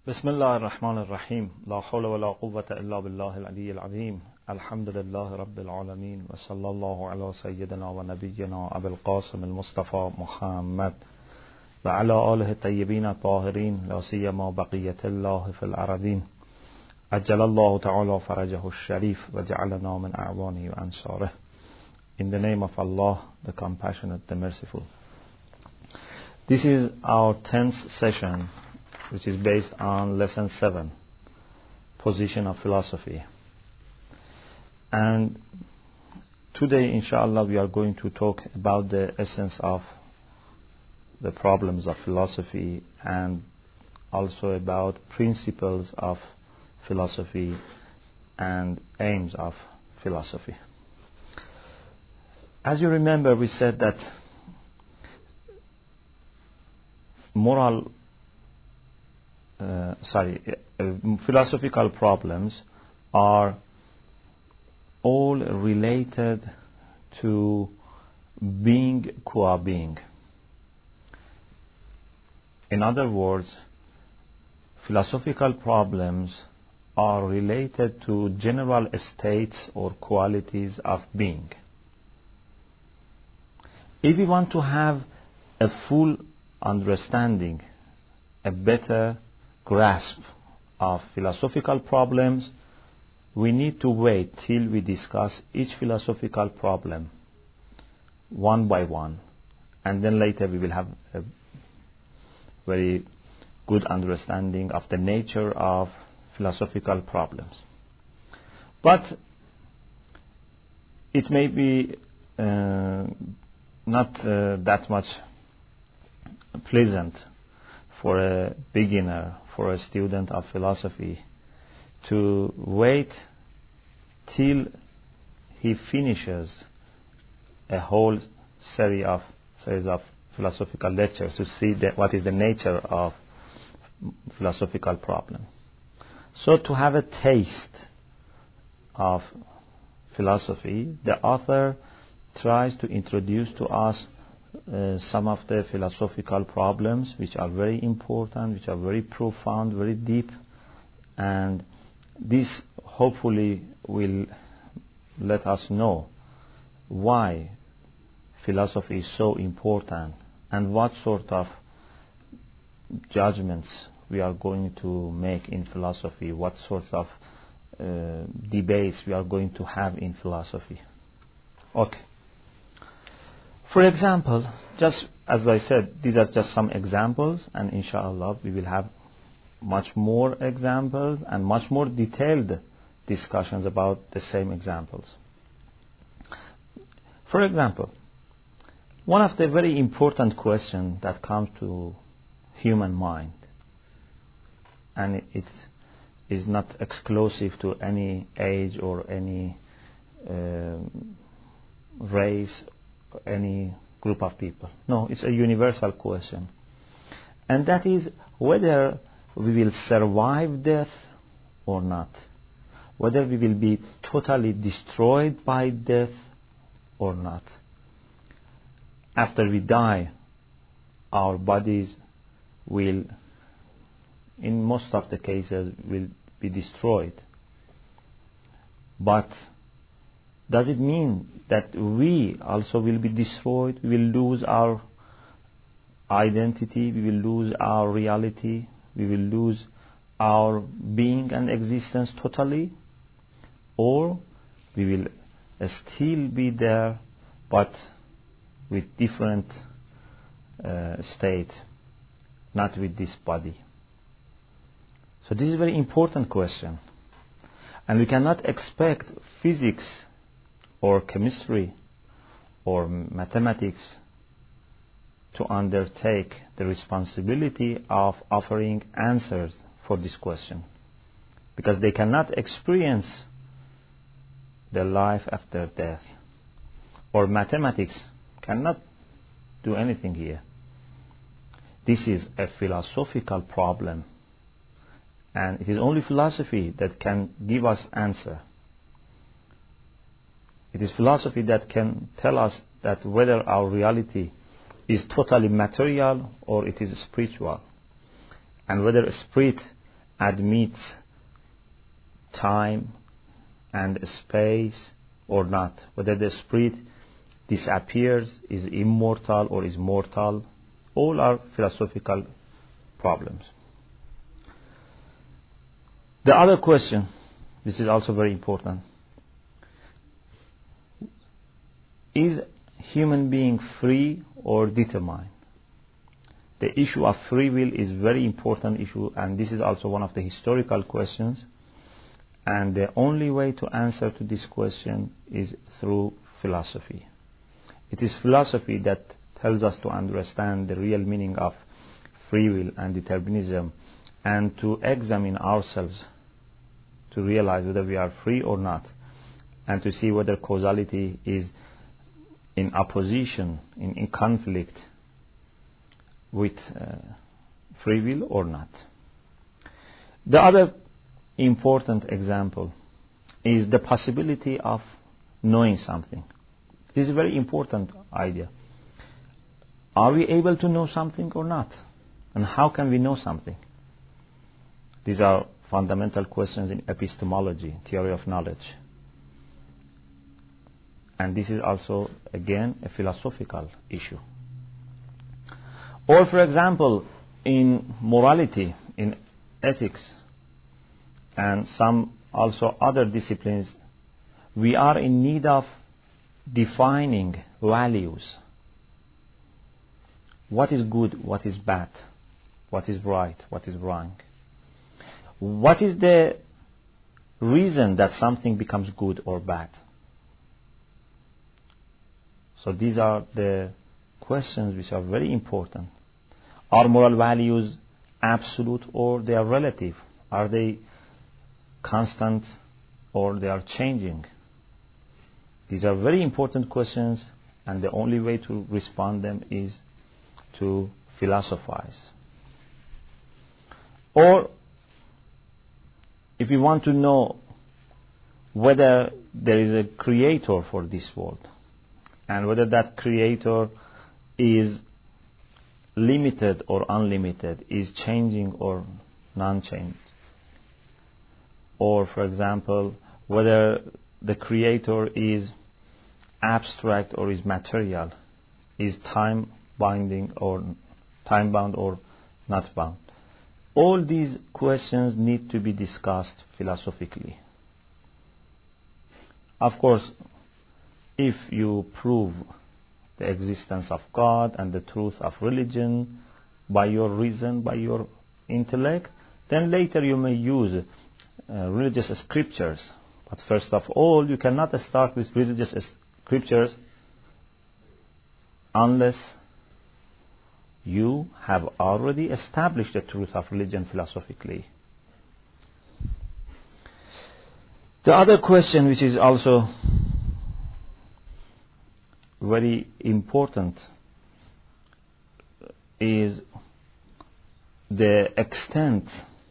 بسم الله الرحمن الرحيم لا حول ولا قوة إلا بالله العلي العظيم الحمد لله رب العالمين وصلى الله على سيدنا ونبينا أبي القاسم المصطفى محمد وعلى آله الطيبين الطاهرين لا سيما بقية الله في الأرضين عجل الله تعالى فرجه الشريف وجعلنا من أعوانه وأنصاره. In the name of Allah, the Compassionate, the Merciful. This is our 10th session, which is based on lesson 7, position of philosophy. And today, inshallah, we are going to talk about the essence of the problems of philosophy and also about principles of philosophy and aims of philosophy. As you remember, we said that philosophical problems are all related to being qua being. In other words, philosophical problems are related to general states or qualities of being. If we want to have a full understanding, a better grasp of philosophical problems, we need to wait till we discuss each philosophical problem one by one, and then later we will have a very good understanding of the nature of philosophical problems. But it may be not that much pleasant for a beginner, for a student of philosophy, to wait till he finishes a whole series of philosophical lectures to see what is the nature of philosophical problem. So to have a taste of philosophy, the author tries to introduce to us some of the philosophical problems which are very important, which are very profound, very deep, and this hopefully will let us know why philosophy is so important and what sort of judgments we are going to make in philosophy, what sort of debates we are going to have in philosophy. Okay. For example, just as I said, these are just some examples, and inshallah we will have much more examples and much more detailed discussions about the same examples. For example, one of the very important questions that comes to human mind, and it is not exclusive to any age or any race, any group of people. No, it's a universal question. And that is whether we will survive death or not. Whether we will be totally destroyed by death or not. After we die, our bodies will, in most of the cases, will be destroyed. But does it mean that we also will be destroyed? We will lose our identity, we will lose our reality, we will lose our being and existence totally? Or we will still be there, but with different state, not with this body? So this is a very important question. And we cannot expect physics or chemistry or mathematics to undertake the responsibility of offering answers for this question, because they cannot experience the life after death, or mathematics cannot do anything here. This is a philosophical problem, and it is only philosophy that can give us answer. It is philosophy that can tell us that whether our reality is totally material or it is spiritual, and whether spirit admits time and space or not, whether the spirit disappears, is immortal or is mortal, all are philosophical problems. The other question, this is also very important, is human being free or determined? The issue of free will is very important issue, and this is also one of the historical questions, and the only way to answer to this question is through philosophy. It is philosophy that tells us to understand the real meaning of free will and determinism, and to examine ourselves to realize whether we are free or not, and to see whether causality is in opposition, in conflict with free will or not. The other important example is the possibility of knowing something. This is a very important idea. Are we able to know something or not? And how can we know something? These are fundamental questions in epistemology, theory of knowledge. And this is also, again, a philosophical issue. Or, for example, in morality, in ethics, and some also other disciplines, we are in need of defining values. What is good, what is bad, what is right, what is wrong? What is the reason that something becomes good or bad? So these are the questions which are very important. Are moral values absolute or they are relative? Are they constant or they are changing? These are very important questions, and the only way to respond them is to philosophize. Or if you want to know whether there is a creator for this world, and whether that creator is limited or unlimited, is changing or non-changed. Or, for example, whether the creator is abstract or is material, is time-bound or not bound. All these questions need to be discussed philosophically. Of course, if you prove the existence of God and the truth of religion by your reason, by your intellect, then later you may use religious scriptures. But first of all, you cannot start with religious scriptures unless you have already established the truth of religion philosophically. The other question, which is also very important, is the extent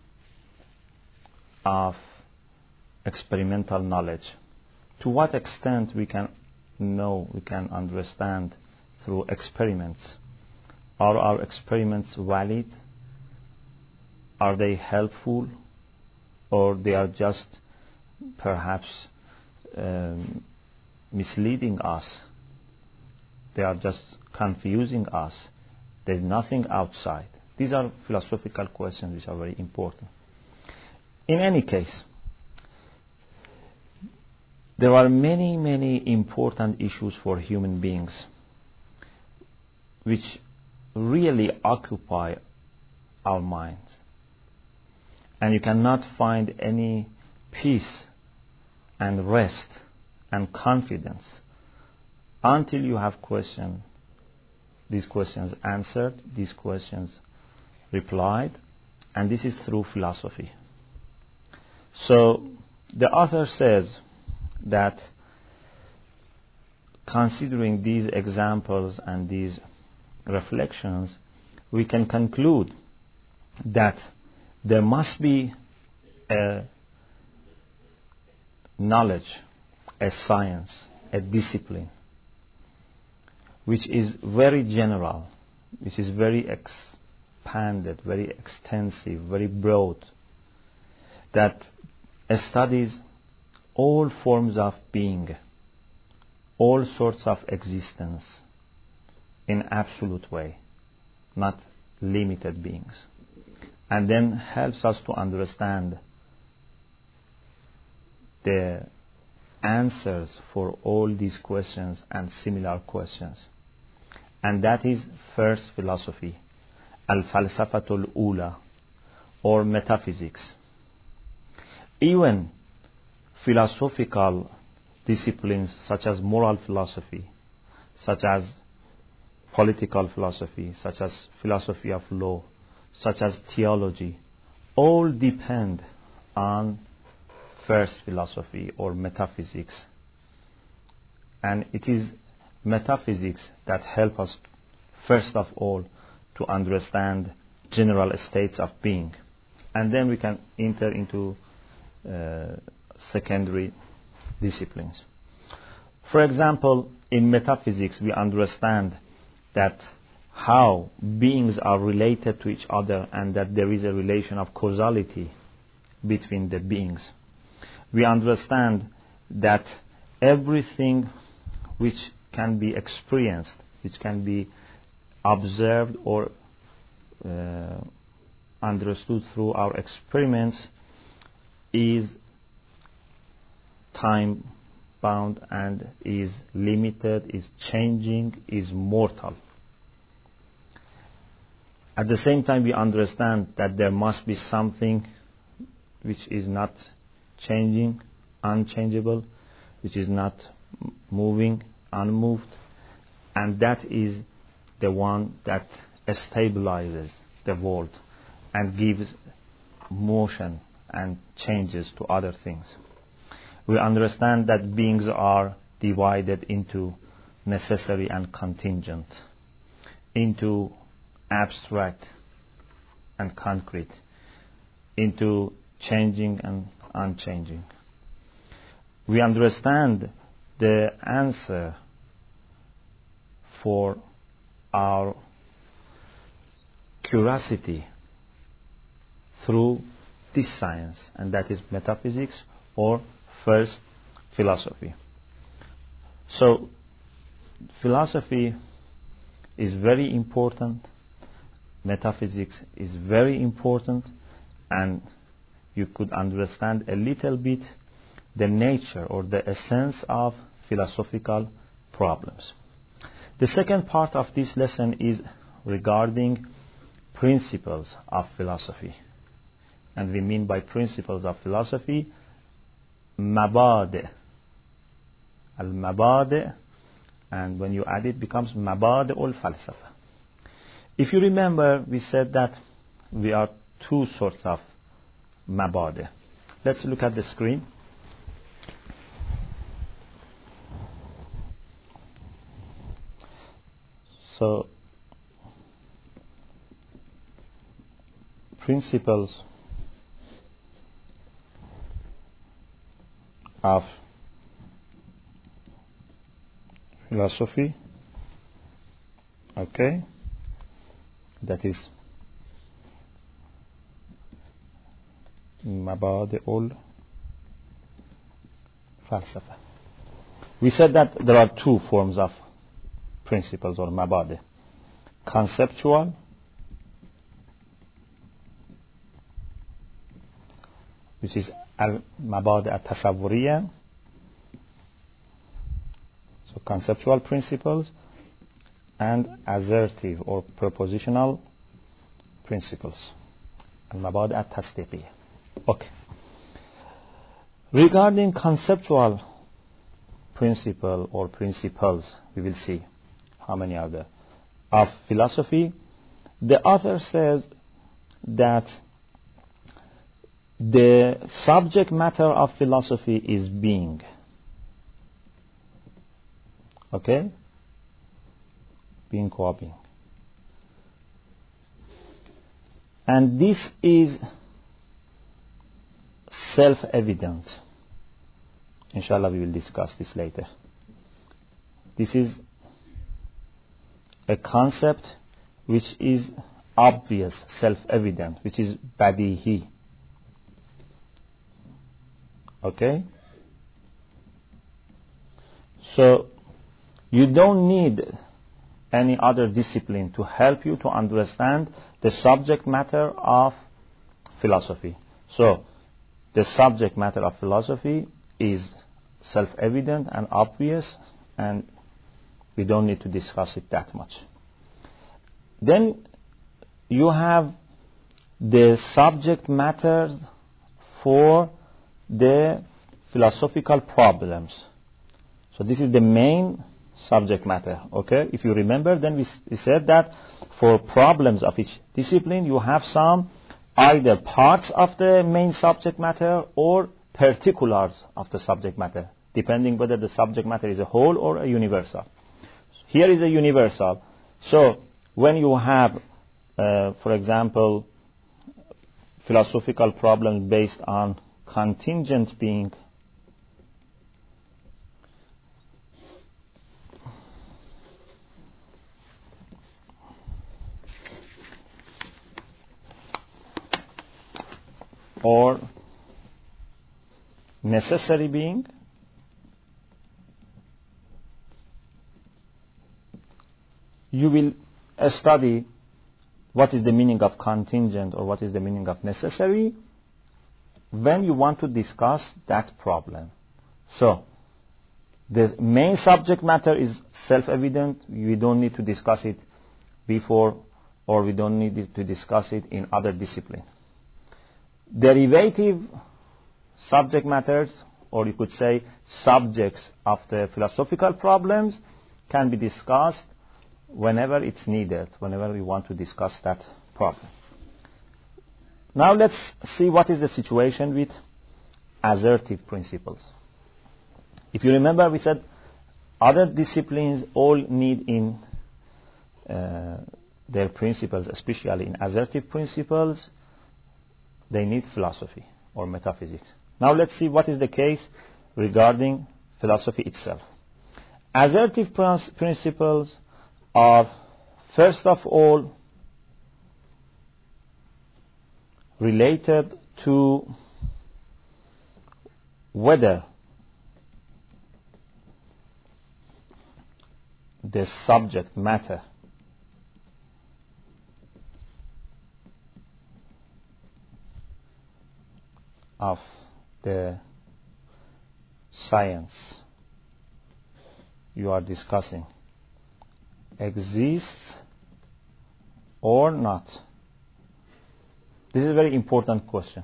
of experimental knowledge. To what extent we can know, we can understand through experiments. Are our experiments valid? Are they helpful? Or they are just perhaps misleading us? They are just confusing us. There's nothing outside. These are philosophical questions which are very important. In any case, there are many, many important issues for human beings which really occupy our minds. And you cannot find any peace and rest and confidence until you have these questions answered, these questions replied, and this is through philosophy. So the author says that considering these examples and these reflections, we can conclude that there must be a knowledge, a science, a discipline, which is very general, which is very expanded, very extensive, very broad, that studies all forms of being, all sorts of existence in absolute way, not limited beings, and then helps us to understand the answers for all these questions and similar questions. And that is first philosophy, al-falsafatul ula, or metaphysics. Even philosophical disciplines such as moral philosophy, such as political philosophy, such as philosophy of law, such as theology, all depend on first philosophy or metaphysics. And it is metaphysics that help us first of all to understand general states of being, and then we can enter into secondary disciplines. For example, in metaphysics we understand that how beings are related to each other and that there is a relation of causality between the beings. We understand that everything which can be experienced, which can be observed or understood through our experiments, is time bound and is limited, is changing, is mortal. At the same time, we understand that there must be something which is not changing, unchangeable, which is not moving, unmoved, and that is the one that stabilizes the world and gives motion and changes to other things. We understand that beings are divided into necessary and contingent, into abstract and concrete, into changing and unchanging. We understand the answer for our curiosity through this science, and that is metaphysics or first philosophy. So philosophy is very important, metaphysics is very important, and you could understand a little bit the nature or the essence of philosophical problems. The second part of this lesson is regarding principles of philosophy. And we mean by principles of philosophy, mabadi. Al-mabadi, and when you add it becomes mabadi al-falsafa. If you remember, we said that we are two sorts of mabadi. Let's look at the screen. So, principles of philosophy, okay, that is Mabadi'ul Falsafa. We said that there are two forms of principles or mabadi: conceptual which is al-mabadi at-tasawwuriyya, so conceptual principles, and assertive or propositional principles, al-mabadi at-tasdiqiyya. Okay. Regarding conceptual principle or principles, we will see how many are there, of philosophy. The author says that the subject matter of philosophy is being. Okay? Being, co-being. And this is self-evident. Inshallah, we will discuss this later. This is a concept which is obvious, self-evident, which is badihi. Okay? So you don't need any other discipline to help you to understand the subject matter of philosophy. So the subject matter of philosophy is self-evident and obvious, and we don't need to discuss it that much. Then you have the subject matter for the philosophical problems. So this is the main subject matter. Okay? If you remember, then we said that for problems of each discipline, you have some either parts of the main subject matter or particulars of the subject matter, depending whether the subject matter is a whole or a universal. Here is a universal. So when you have, for example, philosophical problems based on contingent being, or necessary being, you will study what is the meaning of contingent or what is the meaning of necessary when you want to discuss that problem. So the main subject matter is self-evident. We don't need to discuss it before, or we don't need to discuss it in other disciplines. Derivative subject matters, or you could say subjects of the philosophical problems, can be discussed whenever it's needed, whenever we want to discuss that problem. Now let's see what is the situation with assertive principles. If you remember, we said other disciplines all need in their principles, especially in assertive principles, they need philosophy or metaphysics. Now let's see what is the case regarding philosophy itself. Assertive principles are, first of all, related to whether the subject matter of the science you are discussing exists or not. This is a very important question.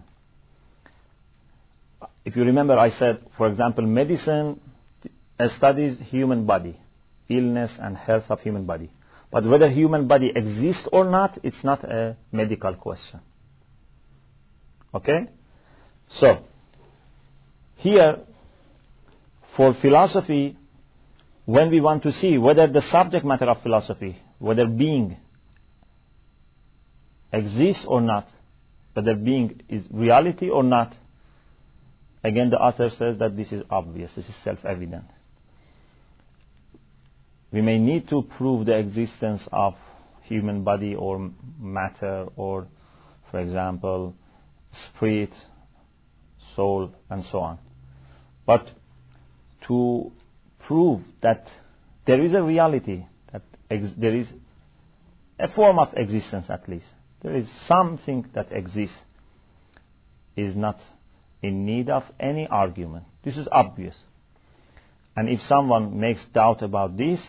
If you remember, I said, for example, medicine studies human body, illness and health of human body. But whether human body exists or not, it's not a medical question. Okay? So, here, for philosophy, when we want to see whether the subject matter of philosophy, whether being exists or not, whether being is reality or not, again the author says that this is obvious, this is self-evident. We may need to prove the existence of human body or matter or, for example, spirit, soul, and so on. But to prove that there is a reality, that there is a form of existence at least, there is something that exists, is not in need of any argument. This is obvious. And if someone makes doubt about this,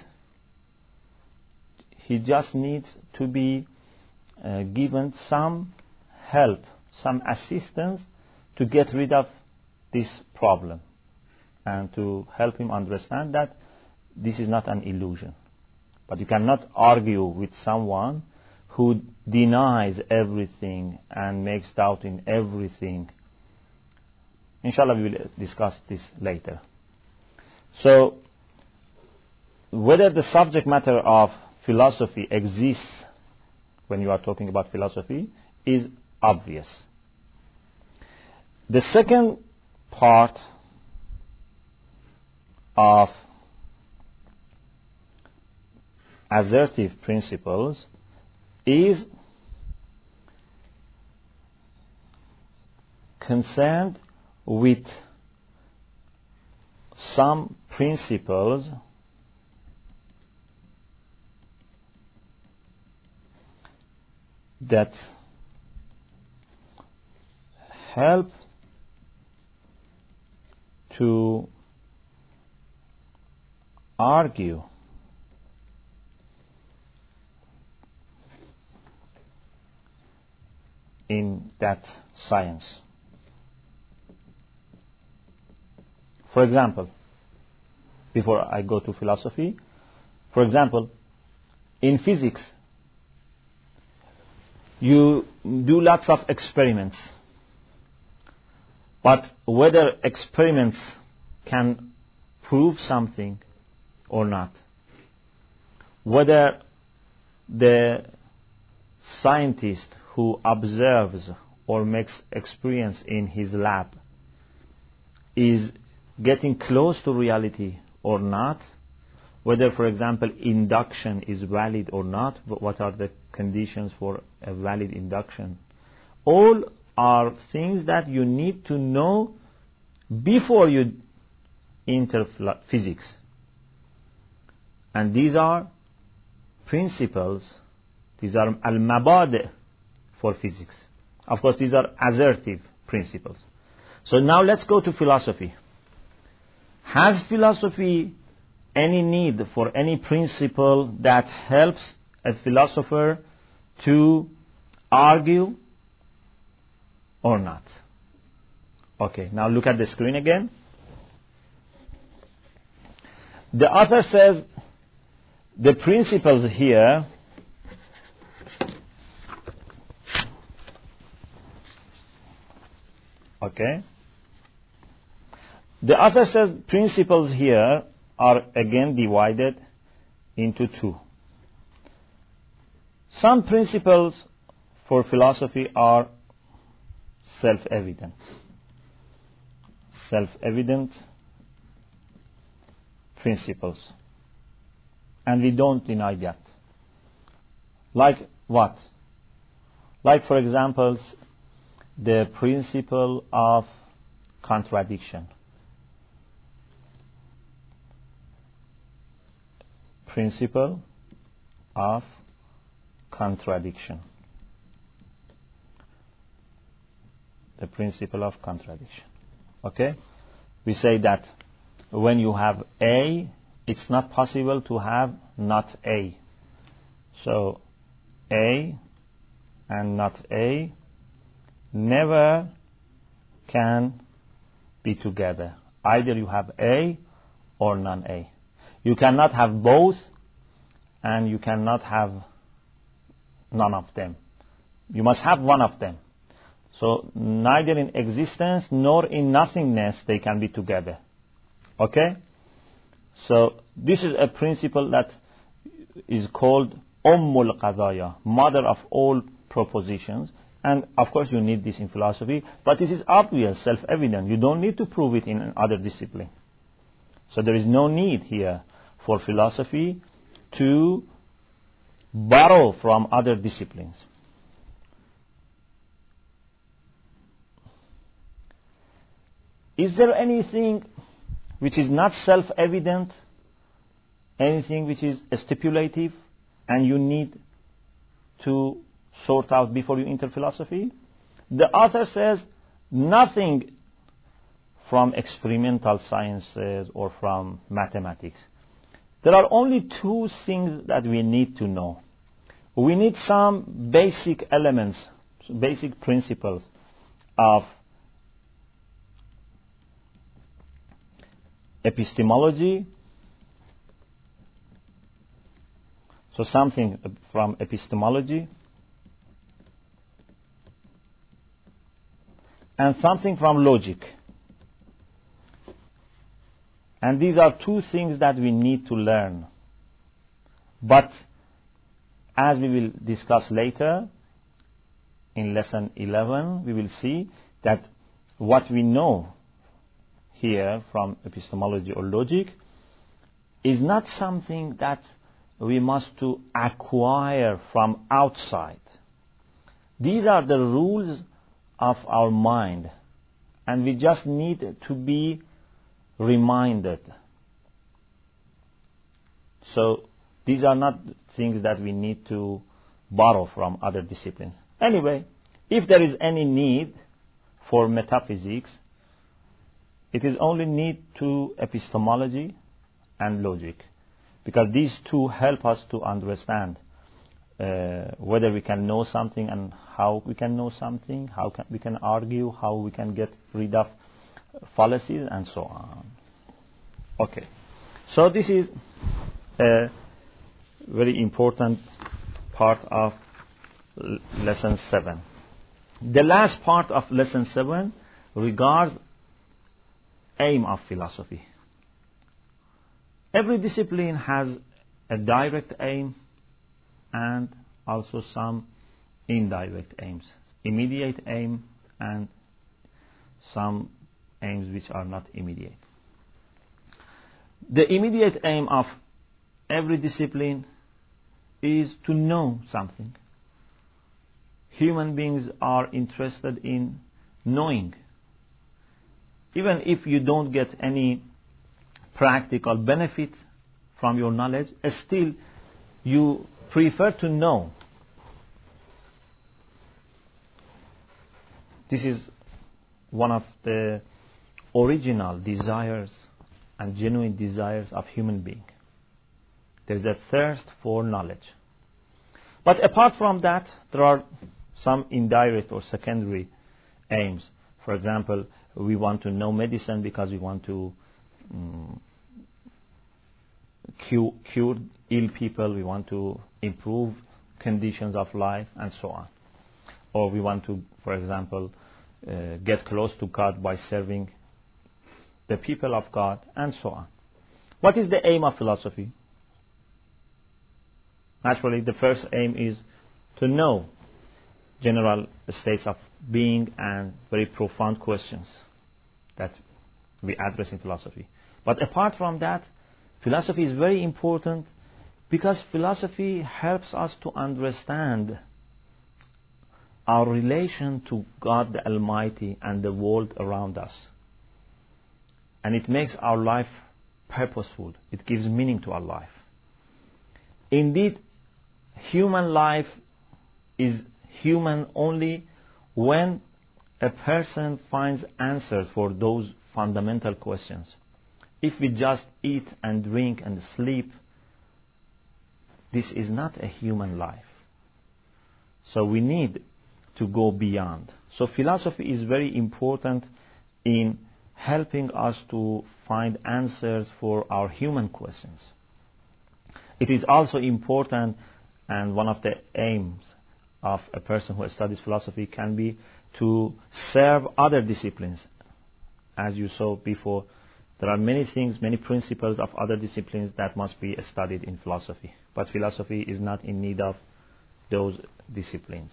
he just needs to be given some help, some assistance to get rid of this problem and to help him understand that this is not an illusion. But you cannot argue with someone who denies everything and makes doubt in everything. Inshallah, we will discuss this later. So, whether the subject matter of philosophy exists when you are talking about philosophy is obvious. The second part of assertive principles is concerned with some principles that help to argue in that science. For example, before I go to philosophy, for example, in physics, you do lots of experiments, but whether experiments can prove something or not, whether the scientist who observes or makes experience in his lab is getting close to reality or not, whether, for example, induction is valid or not, what are the conditions for a valid induction. All are things that you need to know before you enter physics. And these are principles, these are al-mabadi' for physics. Of course, these are assertive principles. So now let's go to philosophy. Has philosophy any need for any principle that helps a philosopher to argue or not? Okay, now look at the screen again. The author says the principles here the author says principles here are again divided into two. Some principles for philosophy are self-evident. Self-evident principles. And we don't deny that. Like what? Like, for example, the principle of contradiction. Principle of contradiction. The principle of contradiction. Okay? We say that when you have A, it's not possible to have not A. So A and not A never can be together. Either you have A or non-A. You cannot have both, and you cannot have none of them. You must have one of them. So neither in existence nor in nothingness they can be together. Okay? So this is a principle that is called Ummul Qadaya, mother of all propositions. And of course you need this in philosophy, but it is obvious, self-evident. You don't need to prove it in other discipline. So there is no need here for philosophy to borrow from other disciplines. Is there anything which is not self-evident, anything which is stipulative, and you need to sort out before you enter philosophy? The author says nothing from experimental sciences or from mathematics. There are only two things that we need to know. We need some basic elements, basic principles of epistemology. So something from epistemology and something from logic. And these are two things that we need to learn. But as we will discuss later in lesson 11, we will see that what we know here from epistemology or logic is not something that we must to acquire from outside. These are the rules of our mind, and we just need to be reminded. So these are not things that we need to borrow from other disciplines. Anyway, if there is any need for metaphysics, it is only need to epistemology and logic, because these two help us to understand whether we can know something and how we can know something, we can argue, how we can get rid of fallacies, and so on. Okay, so this is a very important part of lesson 7. The last part of lesson 7 regards aim of philosophy. Every discipline has a direct aim and also some indirect aims, immediate aim and some aims which are not immediate. The immediate aim of every discipline is to know something. Human beings are interested in knowing. Even if you don't get any practical benefit from your knowledge, still you prefer to know. This is one of the original desires and genuine desires of human being. There is a thirst for knowledge. But apart from that, there are some indirect or secondary aims. For example, we want to know medicine because we want to cure ill people, we want to improve conditions of life, and so on. Or we want to, for example, get close to God by serving the people of God, and so on. What is the aim of philosophy? Naturally, the first aim is to know general states of being and very profound questions that we address in philosophy. But apart from that, philosophy is very important because philosophy helps us to understand our relation to God the Almighty and the world around us. And it makes our life purposeful. It gives meaning to our life. Indeed, human life is human only when a person finds answers for those fundamental questions. If we just eat and drink and sleep, this is not a human life. So we need to go beyond. So philosophy is very important in helping us to find answers for our human questions. It is also important, and one of the aims of a person who studies philosophy can be to serve other disciplines. As you saw before, there are many things, many principles of other disciplines that must be studied in philosophy. But philosophy is not in need of those disciplines.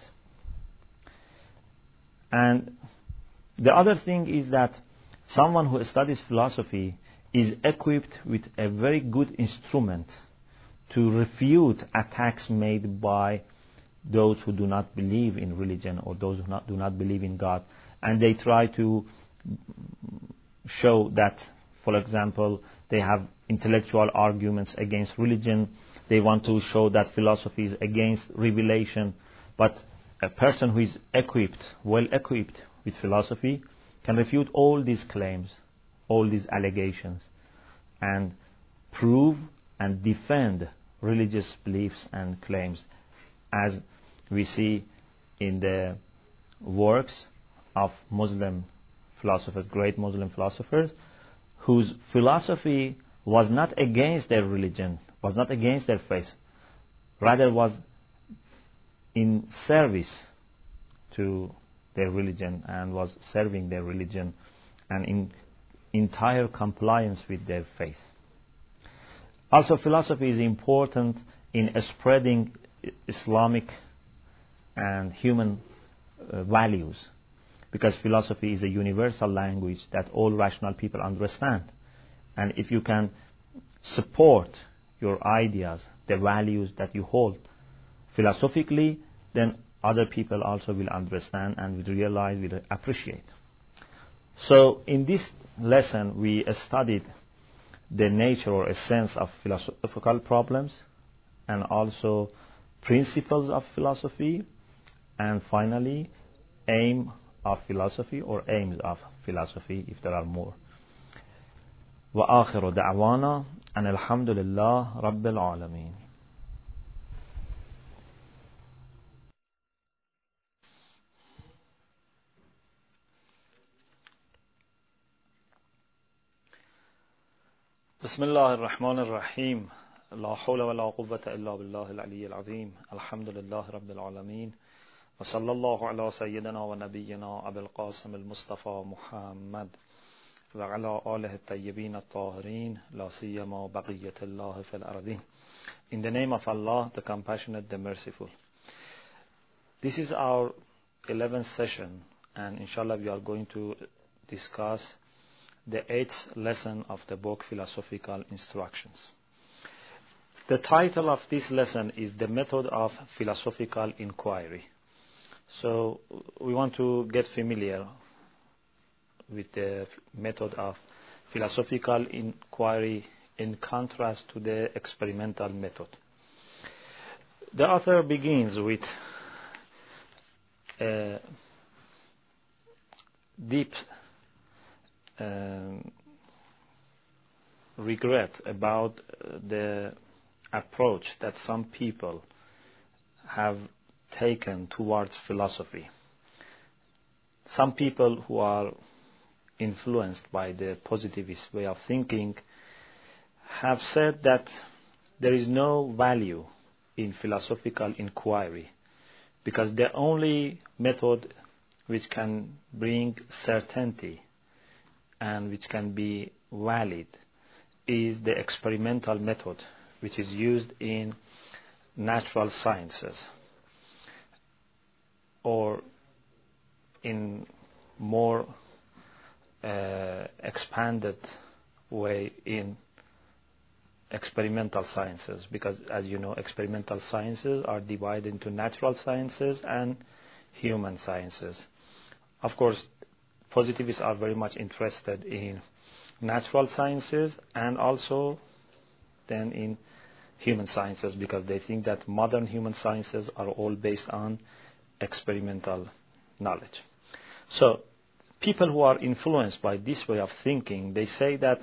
And the other thing is that someone who studies philosophy is equipped with a very good instrument to refute attacks made by those who do not believe in religion or those who do not believe in God. And they try to show that, for example, they have intellectual arguments against religion. They want to show that philosophy is against revelation. But a person who is well equipped with philosophy, can refute all these claims, all these allegations, and prove and defend religious beliefs and claims, as we see in the works of Muslim philosophers, great Muslim philosophers, whose philosophy was not against their religion, was not against their faith, rather was in service to their religion and was serving their religion and in entire compliance with their faith. Also, philosophy is important in spreading Islamic and human values, because philosophy is a universal language that all rational people understand. And if you can support your ideas, the values that you hold philosophically, then other people also will understand and will realize, will appreciate. So in this lesson we studied the nature or essence of philosophical problems, and also principles of philosophy, and finally aim of philosophy or aims of philosophy if there are more. وآخر دعوانا أن الحمد لله رب العالمين. بسم الله الرحمن الرحيم. لا حول ولا قوة إلا بالله العلي العظيم. الحمد لله رب العالمين. وصلى الله على سيدنا ونبينا أبي القاسم المصطفى محمد وعلى آله الطيبين الطاهرين لا سيما بقية الله في الأرضين. In the name of Allah, the Compassionate, the Merciful. This is our 11th session, and inshallah we are going to discuss the 8th lesson of the book Philosophical Instructions. The title of this lesson is The Method of Philosophical Inquiry. So we want to get familiar with the method of philosophical inquiry in contrast to the experimental method. The author begins with a deep regret about the approach that some people have taken towards philosophy. Some people who are influenced by the positivist way of thinking have said that there is no value in philosophical inquiry because the only method which can bring certainty and which can be valid is the experimental method which is used in natural sciences, or in more expanded way in experimental sciences, because as you know, experimental sciences are divided into natural sciences and human sciences. Of course, positivists are very much interested in natural sciences and also then in human sciences, because they think that modern human sciences are all based on experimental knowledge. So people who are influenced by this way of thinking, they say that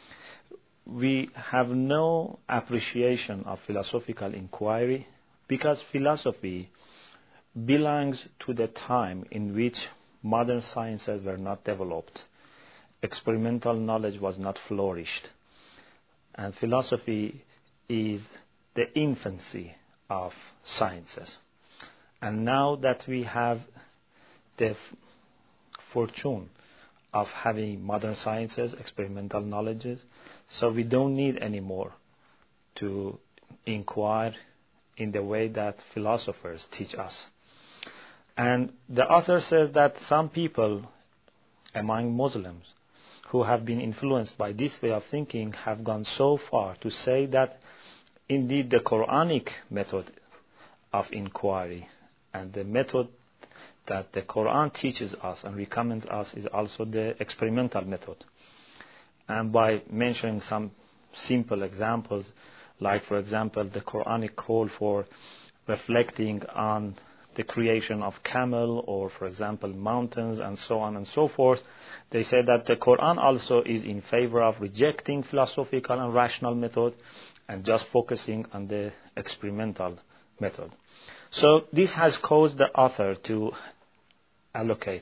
we have no appreciation of philosophical inquiry because philosophy belongs to the time in which modern sciences were not developed, experimental knowledge was not flourished, and philosophy is the infancy of sciences. And now that we have the fortune of having modern sciences, experimental knowledges, so we don't need anymore to inquire in the way that philosophers teach us. And the author says that some people among Muslims who have been influenced by this way of thinking have gone so far to say that indeed the Quranic method of inquiry and the method that the Quran teaches us and recommends us is also the experimental method. And by mentioning some simple examples, like for example the Quranic call for reflecting on the creation of camel, or for example mountains, and so on and so forth, they say that the Quran also is in favor of rejecting philosophical and rational method and just focusing on the experimental method. So this has caused the author to allocate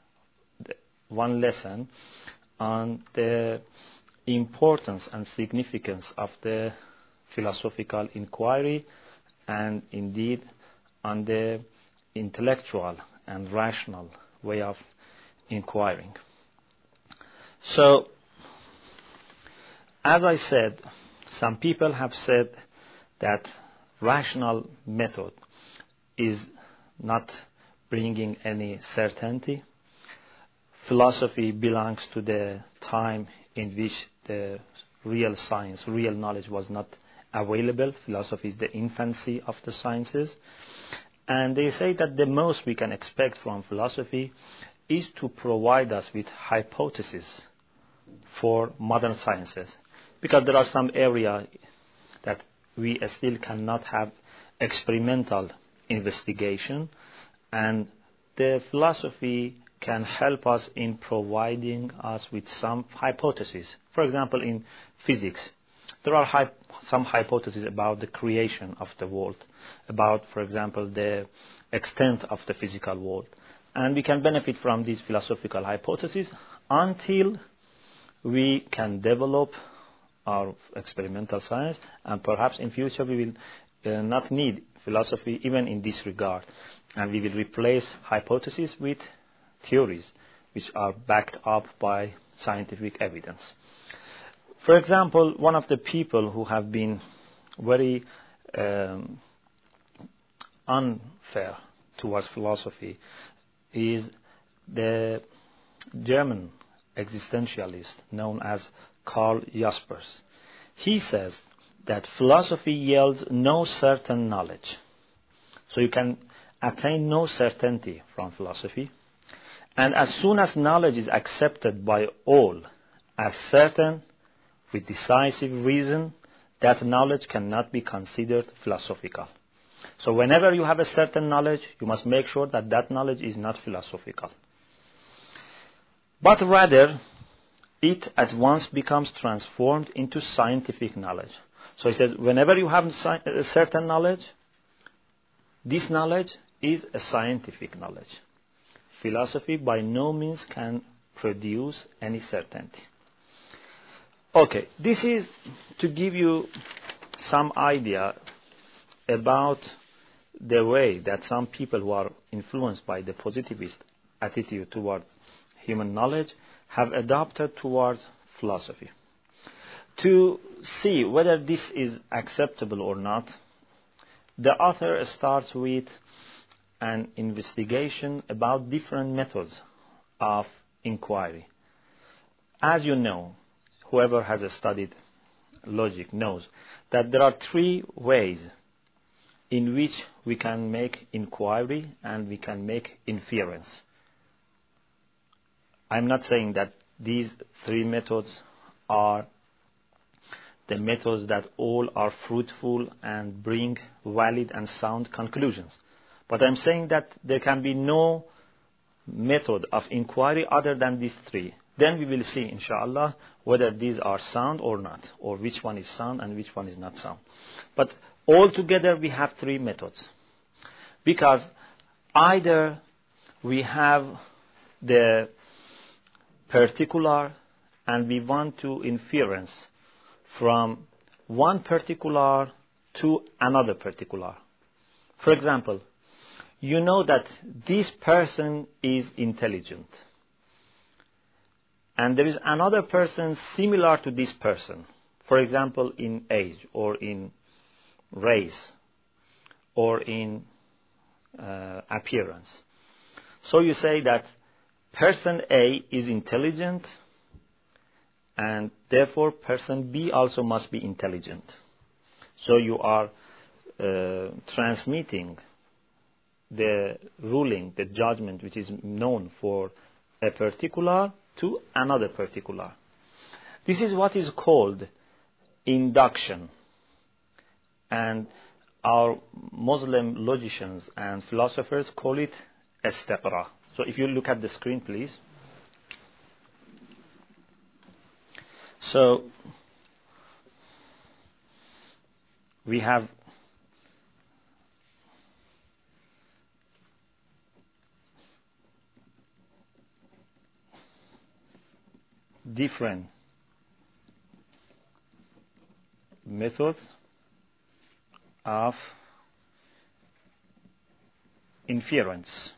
one lesson on the importance and significance of the philosophical inquiry, and indeed on the intellectual and rational way of inquiring. So, as I said, some people have said that rational method is not bringing any certainty. Philosophy belongs to the time in which the real science, real knowledge was not available. Philosophy is the infancy of the sciences. And they say that the most we can expect from philosophy is to provide us with hypotheses for modern sciences, because there are some areas that we still cannot have experimental investigation, and the philosophy can help us in providing us with some hypotheses. For example, in physics, there are some hypotheses about the creation of the world, about, for example, the extent of the physical world. And we can benefit from these philosophical hypotheses until we can develop our experimental science, and perhaps in future we will not need philosophy even in this regard, and we will replace hypotheses with theories which are backed up by scientific evidence. For example, one of the people who have been very unfair towards philosophy is the German existentialist known as Karl Jaspers. He says that philosophy yields no certain knowledge. So you can attain no certainty from philosophy. And as soon as knowledge is accepted by all as certain, with decisive reason, that knowledge cannot be considered philosophical. So whenever you have a certain knowledge, you must make sure that that knowledge is not philosophical, but rather it at once becomes transformed into scientific knowledge. So he says, whenever you have a certain knowledge, this knowledge is a scientific knowledge. Philosophy by no means can produce any certainty. Okay, this is to give you some idea about the way that some people who are influenced by the positivist attitude towards human knowledge have adopted towards philosophy. To see whether this is acceptable or not, the author starts with an investigation about different methods of inquiry. As you know, whoever has studied logic knows that there are three ways in which we can make inquiry and we can make inference. I'm not saying that these three methods are the methods that all are fruitful and bring valid and sound conclusions. But I'm saying that there can be no method of inquiry other than these three. Then we will see, inshallah, whether these are sound or not, or which one is sound and which one is not sound. But altogether we have three methods. Because either we have the particular and we want to inference from one particular to another particular. For example, you know that this person is intelligent, and there is another person similar to this person, for example, in age or in race or in appearance. So you say that person A is intelligent, and therefore person B also must be intelligent. So you are transmitting the ruling, the judgment which is known for a particular to another particular. This is what is called induction. And our Muslim logicians and philosophers call it istiqra. So if you look at the screen, please. So we have different methods of inference.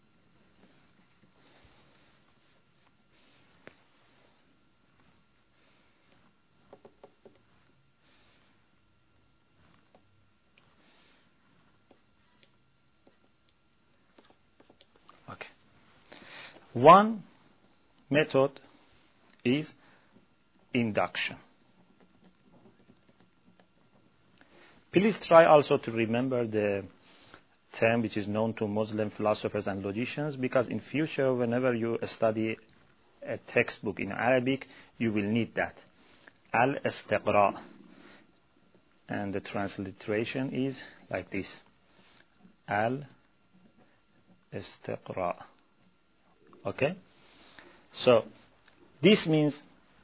Okay. One method is induction. Please try also to remember the term which is known to Muslim philosophers and logicians, because in future, whenever you study a textbook in Arabic, you will need that. Al-istiqra. And the transliteration is like this. Al-istiqra. Okay? So, this means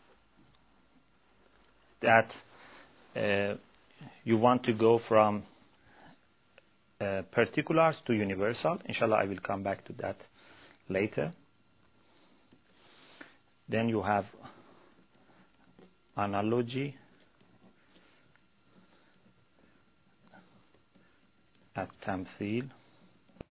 that you want to go from particulars to universal. Inshallah, I will come back to that later. Then you have analogy, at-tamthil.